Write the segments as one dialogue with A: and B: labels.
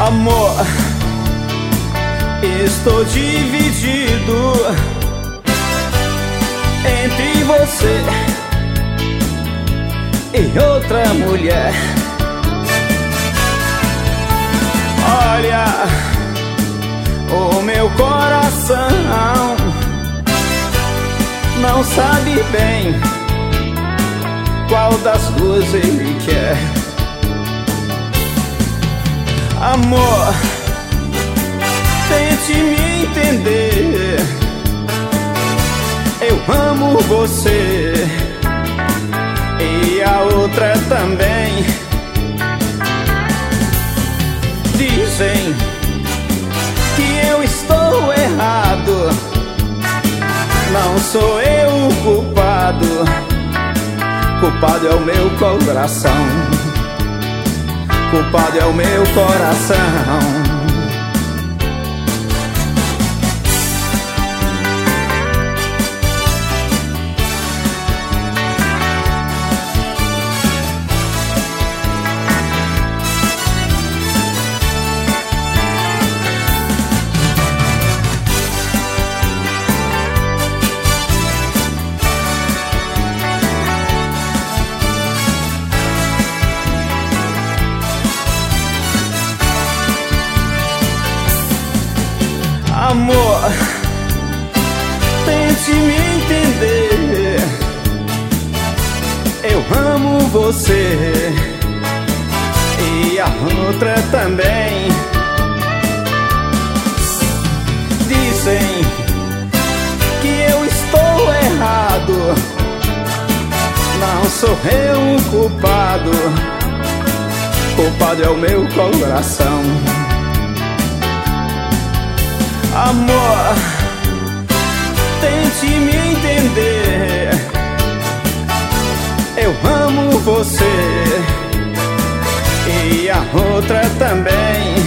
A: Amor, estou dividido entre você e outra mulher. Olha, o meu coração não sabe bem qual das duas ele quer. Amor, tente me entender. Eu amo você e a outra também. Dizem que eu estou errado, não sou eu o culpado. Culpado é o meu coração. Culpado é o meu coração. Amor, tente me entender. Eu amo você e a outra também. Dizem que eu estou errado, não sou eu o culpado. Culpado é o meu coração. Amor, tente me entender. Eu amo você e a outra também.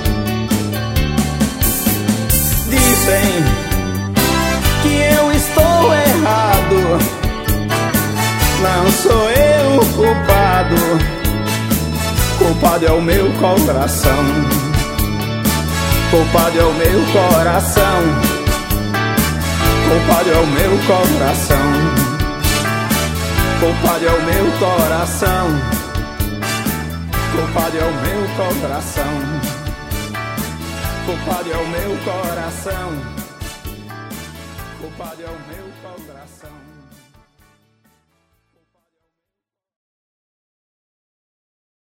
A: Dizem que eu estou errado, não sou eu o culpado. Culpado é o meu coração. Culpado é o meu coração. Culpado é o meu coração. Culpado é o meu coração. Culpado é o meu coração. Culpado é o meu coração. Culpado é o meu coração.